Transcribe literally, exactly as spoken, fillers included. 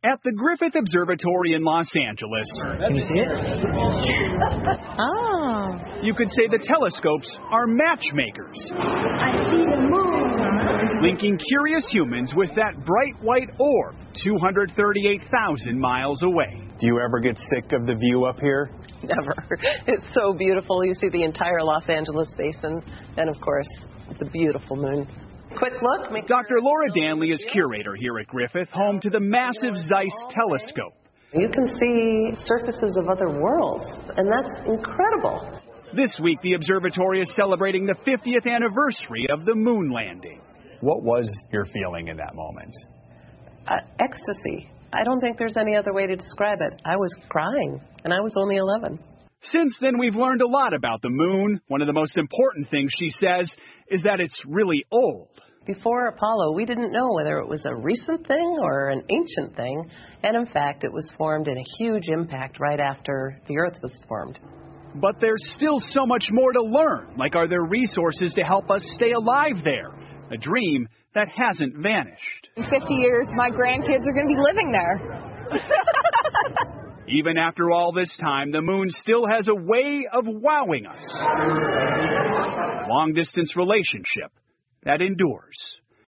At the Griffith Observatory in Los Angeles. Can you see it? Oh. You could say the telescopes are matchmakers. I see the moon. Linking curious humans with that bright white orb two hundred thirty-eight thousand miles away. Do you ever get sick of the view up here? Never. It's so beautiful. You see the entire Los Angeles basin and, of course, the beautiful moon. Quick look. Make Doctor Laura Danley is curator here at Griffith, home to the massive Zeiss telescope. You can see surfaces of other worlds, and that's incredible. This week, the observatory is celebrating the fiftieth anniversary of the moon landing. What was your feeling in that moment? Uh, ecstasy. I don't think there's any other way to describe it. I was crying, and I was only eleven. Since then, we've learned a lot about the moon. One of the most important things, she says, is that it's really old. Before Apollo, we didn't know whether it was a recent thing or an ancient thing, and in fact, it was formed in a huge impact right after the Earth was formed. But there's still so much more to learn, like are there resources to help us stay alive there? A dream that hasn't vanished. In fifty years, my grandkids are going to be living there. Even after all this time, the moon still has a way of wowing us. Long-distance relationship that endures.